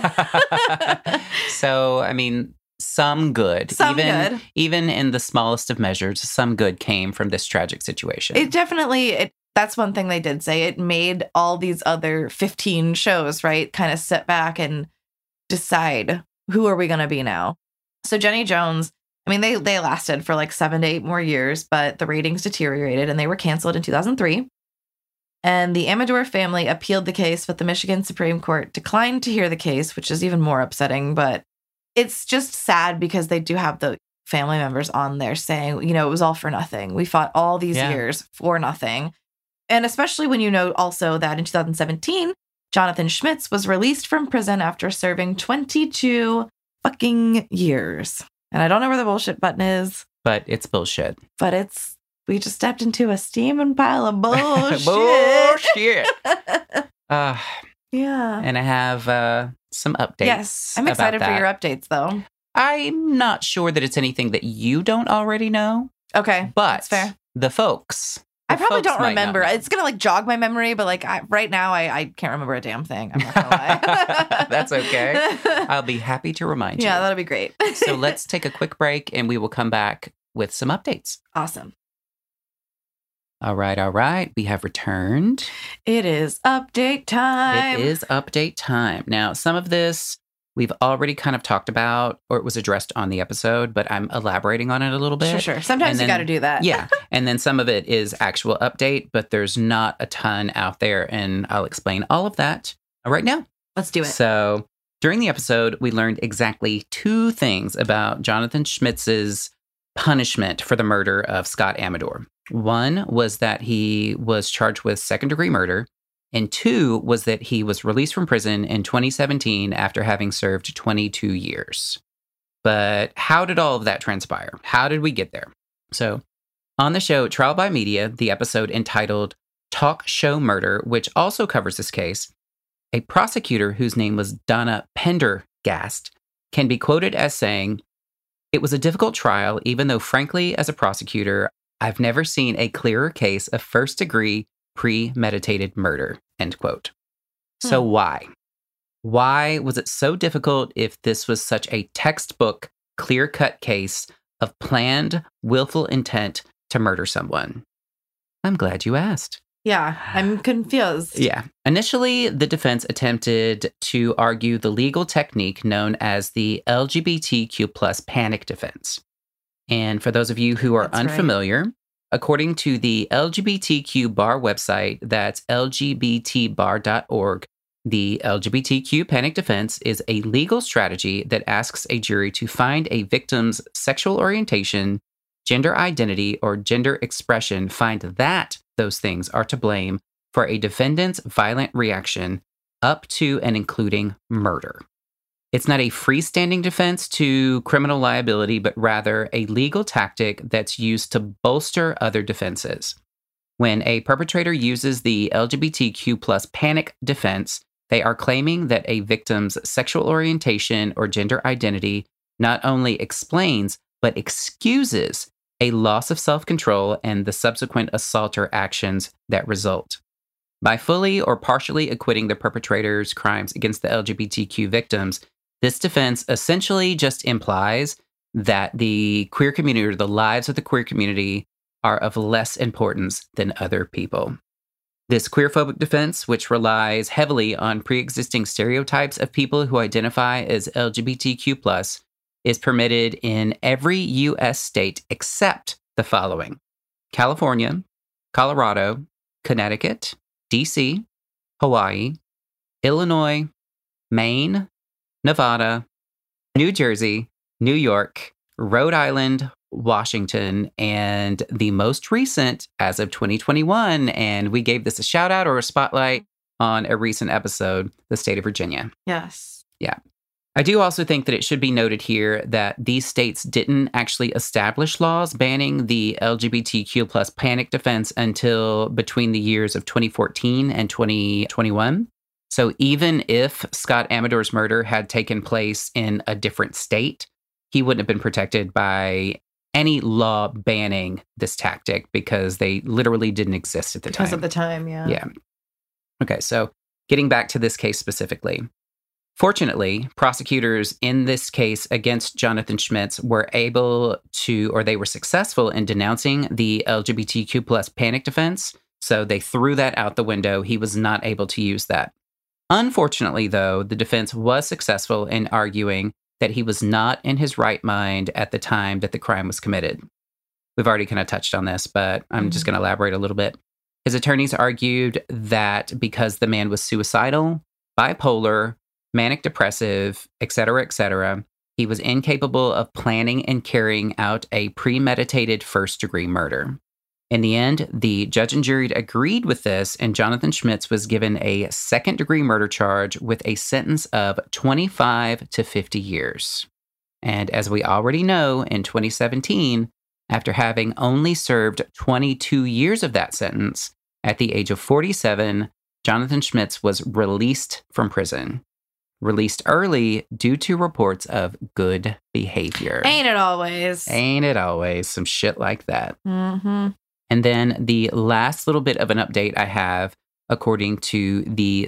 So, I mean, some good. Some good. Even in the smallest of measures, some good came from this tragic situation. it definitely, that's one thing they did say. It made all these other 15 shows, right, kind of sit back and decide, who are we going to be now? So Jenny Jones, I mean, they lasted for like 7 to 8 more years, but the ratings deteriorated and they were canceled in 2003. And the Amador family appealed the case, but the Michigan Supreme Court declined to hear the case, which is even more upsetting. But it's just sad because they do have the family members on there saying, you know, it was all for nothing. We fought all these years for nothing. And especially when you know also that in 2017, Jonathan Schmitz was released from prison after serving 22 fucking years. And I don't know where the bullshit button is, but it's bullshit. but we just stepped into a steaming pile of bullshit. Bullshit. Yeah. And I have some updates. Yes. I'm excited about for your that. updates, though. I'm not sure that it's anything that you don't already know, Okay. but That's fair. the folks. I the probably folks don't might not remember. know. It's going to like jog my memory, but like right now, I can't remember a damn thing. I'm not going to lie. That's okay. I'll be happy to remind you. Yeah, that'll be great. So let's take a quick break and we will come back with some updates. Awesome. All right. We have returned. It is update time. It is update time. Now, some of this we've already kind of talked about, or it was addressed on the episode, but I'm elaborating on it a little bit. Sure. Sometimes And you then- got to do that. Yeah. And then some of it is actual update, but there's not a ton out there. And I'll explain all of that right now. Let's do it. So during the episode, we learned exactly 2 things about Jonathan Schmitz's punishment for the murder of Scott Amador. One was that he was charged with second-degree murder, and 2 was that he was released from prison in 2017 after having served 22 years. But how did all of that transpire? How did we get there? So on the show Trial by Media, the episode entitled Talk Show Murder, which also covers this case, a prosecutor whose name was Donna Pendergast can be quoted as saying, "It was a difficult trial, even though frankly, as a prosecutor, I've never seen a clearer case of first-degree premeditated murder," end quote. So why? Why was it so difficult if this was such a textbook, clear-cut case of planned, willful intent to murder someone? I'm glad you asked. Yeah, I'm confused. Yeah. Initially, the defense attempted to argue the legal technique known as the LGBTQ plus panic defense. And for those of you who are That's right. unfamiliar, according to the LGBTQ bar website, that's lgbtbar.org, the LGBTQ panic defense is a legal strategy that asks a jury to find a victim's sexual orientation, gender identity, or gender expression, find that those things are to blame for a defendant's violent reaction up to and including murder. It's not a freestanding defense to criminal liability, but rather a legal tactic that's used to bolster other defenses. When a perpetrator uses the LGBTQ plus panic defense, they are claiming that a victim's sexual orientation or gender identity not only explains, but excuses a loss of self-control and the subsequent assaulter actions that result. By fully or partially acquitting the perpetrator's crimes against the LGBTQ victims, this defense essentially just implies that the queer community or the lives of the queer community are of less importance than other people. This queerphobic defense, which relies heavily on pre-existing stereotypes of people who identify as LGBTQ+, is permitted in every U.S. state except the following: California, Colorado, Connecticut, D.C., Hawaii, Illinois, Maine, Nevada, New Jersey, New York, Rhode Island, Washington, and the most recent as of 2021. And we gave this a shout out or a spotlight on a recent episode, the state of Virginia. Yes. Yeah. I do also think that it should be noted here that these states didn't actually establish laws banning the LGBTQ plus panic defense until between the years of 2014 and 2021. So even if Scott Amador's murder had taken place in a different state, he wouldn't have been protected by any law banning this tactic because they literally didn't exist at the time. Because of the time, yeah. Yeah. Okay, so getting back to this case specifically. Fortunately, prosecutors in this case against Jonathan Schmitz were able to, or they were successful in denouncing the LGBTQ plus panic defense. So they threw that out the window. He was not able to use that. Unfortunately, though, the defense was successful in arguing that he was not in his right mind at the time that the crime was committed. We've already kind of touched on this, but I'm just going to elaborate a little bit. His attorneys argued that because the man was suicidal, bipolar, manic depressive, etc., he was incapable of planning and carrying out a premeditated first-degree murder. In the end, the judge and jury agreed with this, and Jonathan Schmitz was given a second-degree murder charge with a sentence of 25 to 50 years. And as we already know, in 2017, after having only served 22 years of that sentence, at the age of 47, Jonathan Schmitz was released from prison. Released early due to reports of good behavior. Ain't it always? Ain't it always? Some shit like that. Mm-hmm. And then the last little bit of an update I have, according to the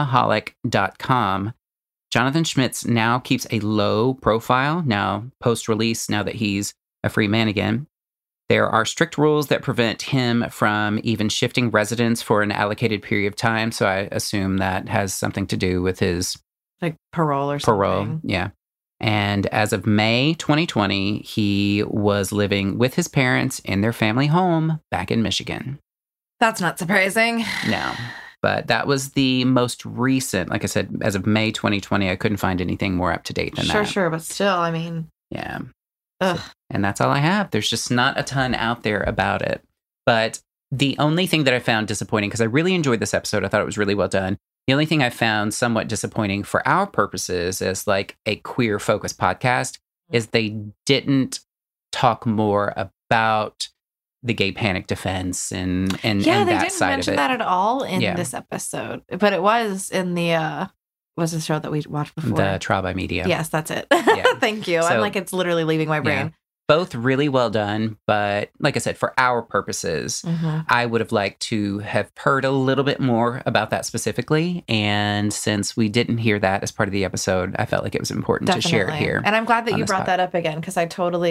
cinemaholic.com, Jonathan Schmitz now keeps a low profile, now post-release, now that he's a free man again. There are strict rules that prevent him from even shifting residence for an allocated period of time, so I assume that has something to do with his Like parole or something. parole, yeah. And as of May 2020, he was living with his parents in their family home back in Michigan. That's not surprising. No, but that was the most recent. Like I said, as of May 2020, I couldn't find anything more up to date than that. Sure, but still, I mean. Yeah. Ugh. And that's all I have. There's just not a ton out there about it. But the only thing that I found disappointing, because I really enjoyed this episode, I thought it was really well done. The only thing I found somewhat disappointing for our purposes as like a queer focused podcast is they didn't talk more about the gay panic defense and Yeah, and they that didn't side mention of it. that at all in Yeah. this episode. But it was in the, was the show that we watched before? The Trial by Media. Yes, that's it. Yeah. Thank you. So- I'm like, it's literally leaving my brain. Both really well done, but like I said, for our purposes, Mhm. I would have liked to have heard a little bit more about that specifically. And since we didn't hear that as part of the episode, I felt like it was important to share it Definitely. here. And I'm glad that on you this brought pod. that up again because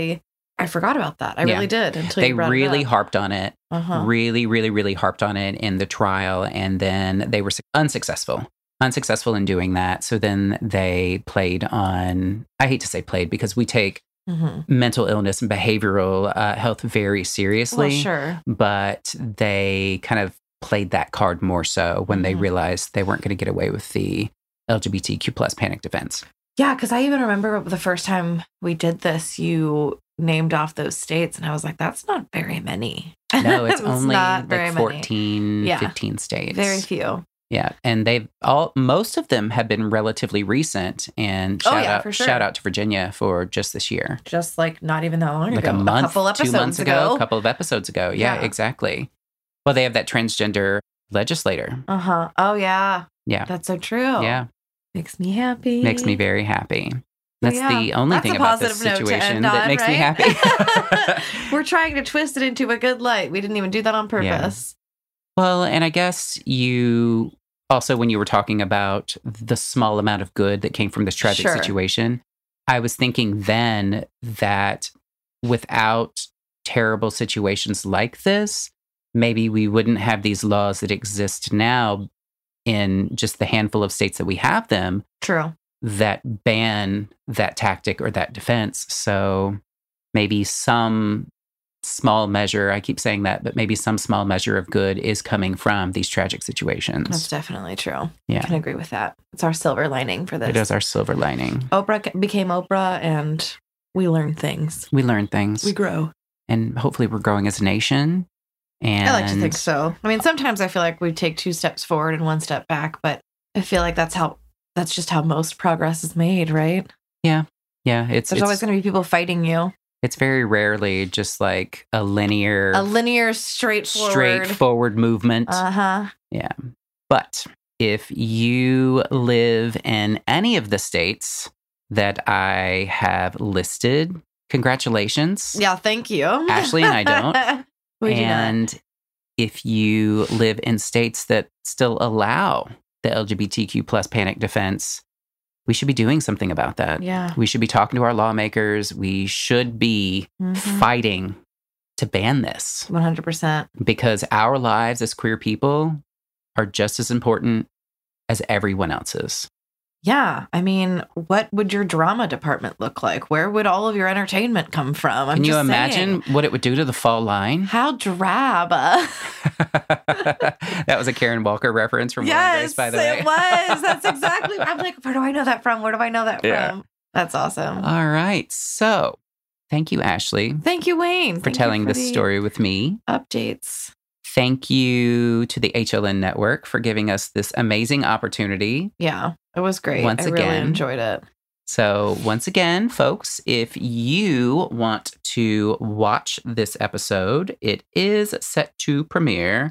I forgot about that. I Yeah. really did until They you brought really it up. harped on it, Uh-huh. really, really, really harped on it in the trial. And then they were unsuccessful in doing that. So then they played on, I hate to say played because we take Mhm. mental illness and behavioral health very seriously. Well, sure. But they kind of played that card more so when they Mhm. realized they weren't going to get away with the LGBTQ plus panic defense. Yeah, because I even remember the first time we did this, you named off those states, and I was like, that's not very many. No, it's only not very like many. 14, Yeah. 15 states. Very few. Yeah, and most of them have been relatively recent. And for sure. shout out to Virginia for just this year, Just like not even that long like ago. a month, couple 2 months episodes ago, a couple of episodes ago. Yeah, Yeah. exactly. Well, they have that transgender legislator. Uh-huh. Oh, yeah. Yeah, That's so true. yeah, Makes me happy. makes me very happy. That's yeah, the only that's thing a about this positive note to situation end that on, makes me right? happy. We're trying to twist it into a good light. We didn't even do that on purpose. Well, and I guess you also, when you were talking about the small amount of good that came from this tragic Sure. situation, I was thinking then that without terrible situations like this, maybe we wouldn't have these laws that exist now in just the handful of states that we have them True. that ban that tactic or that defense. So maybe some small measure, I keep saying that, but maybe some small measure of good is coming from these tragic situations. That's definitely true. Yeah. I can agree with that. It's our silver lining for this. It is our silver lining. Oprah became Oprah, and we learn things. We learn things. We grow. And hopefully we're growing as a nation. And I like to think so. I mean, sometimes I feel like we take 2 steps forward and 1 step back, but I feel like that's just how most progress is made, right? Yeah. There's always going to be people fighting you. It's very rarely just like a linear, straightforward movement. Yeah. But if you live in any of the states that I have listed, congratulations. Yeah, thank you. Ashley and I don't. And if you live in states that still allow the LGBTQ plus panic defense, we should be doing something about that. Yeah. We should be talking to our lawmakers. We should be fighting to ban this. 100%. Because our lives as queer people are just as important as everyone else's. Yeah. I mean, what would your drama department look like? Where would all of your entertainment come from? Can you imagine what it would do to the fall line? How drab. That was a Karen Walker reference from Will and Grace, by the way. Yes, it was. That's exactly. I'm like, where do I know that from? From? That's awesome. All right. So thank you, Ashley. Thank you, Wayne. For telling this story with me. Updates. Thank you to the HLN Network for giving us this amazing opportunity. Yeah, it was great. I really enjoyed it. So once again, folks, if you want to watch this episode, it is set to premiere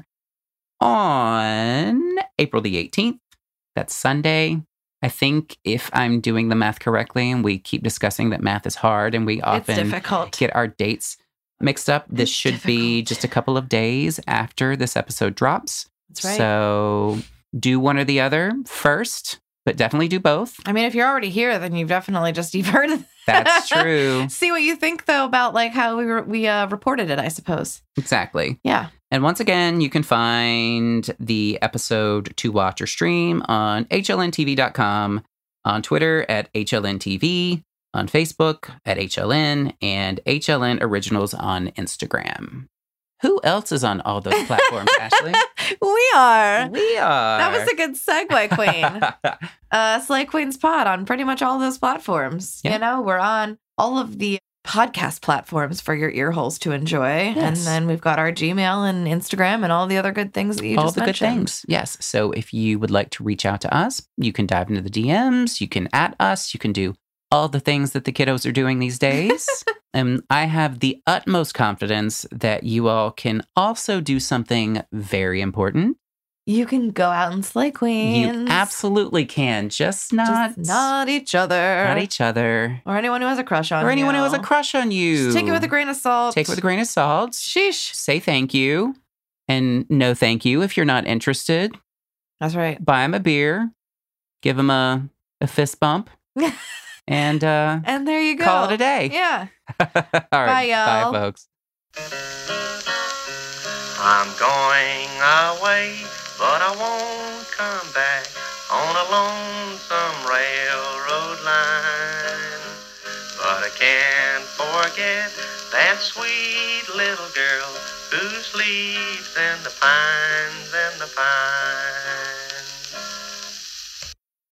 on April the 18th. That's Sunday. I think if I'm doing the math correctly, and we keep discussing that math is hard and we often get our dates mixed up, this should be just a couple of days after this episode drops. That's right. So do one or the other first, but definitely do both. I mean, if you're already here, then you've heard of That's true. See what you think, though, about like how we reported it, I suppose. Exactly. Yeah. And once again, you can find the episode to watch or stream on hlntv.com, on Twitter at HLNTV, on Facebook at HLN, and HLN Originals on Instagram. Who else is on all those platforms, Ashley? We are. That was a good segue, Queen. Slay Queen's Pod on pretty much all those platforms. Yeah. You know, we're on all of the podcast platforms for your ear holes to enjoy. Yes. And then we've got our Gmail and Instagram and all the other good things that you just mentioned. All the good things. Yes. So if you would like to reach out to us, you can dive into the DMs, you can @ us, you can do all the things that the kiddos are doing these days. And I have the utmost confidence that you all can also do something very important. You can go out and slay queens. You absolutely can. Just not each other. Not each other. Or anyone who has a crush on you. Or anyone who has a crush on you. Just take it with a grain of salt. Take it with a grain of salt. Sheesh. Say thank you. And no thank you if you're not interested. That's right. Buy them a beer. Give them a fist bump. And there you go. Call it a day. Yeah. All right. Bye, y'all. Bye, folks. I'm going away, but I won't come back on a lonesome railroad line. But I can't forget that sweet little girl who sleeps in the pines, in the pines.